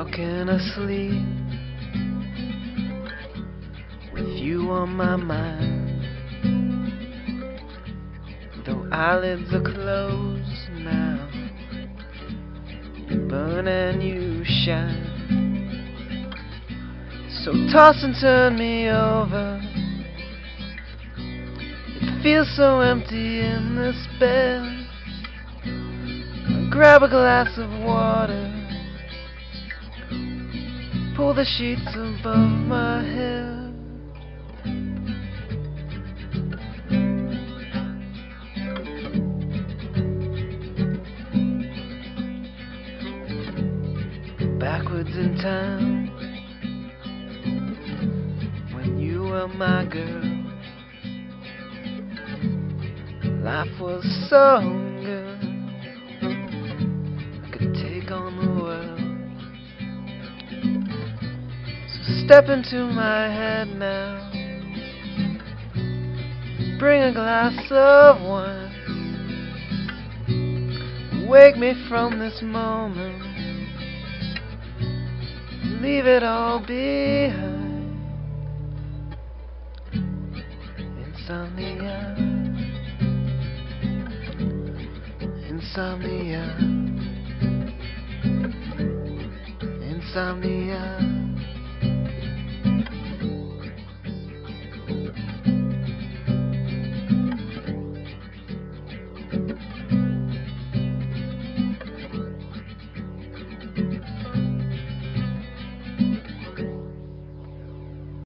How can I sleep with you on my mind? Though eyelids are closed now, you burn and you shine. So toss and turn me over. It feels so empty in this bed. Grab a glass of water, pull the sheets above my head. Backwards in time, when you were my girl, life was so good. I could take on the world. So step into my head now, bring a glass of wine, wake me from this moment, leave it all behind. Insomnia, insomnia, insomnia.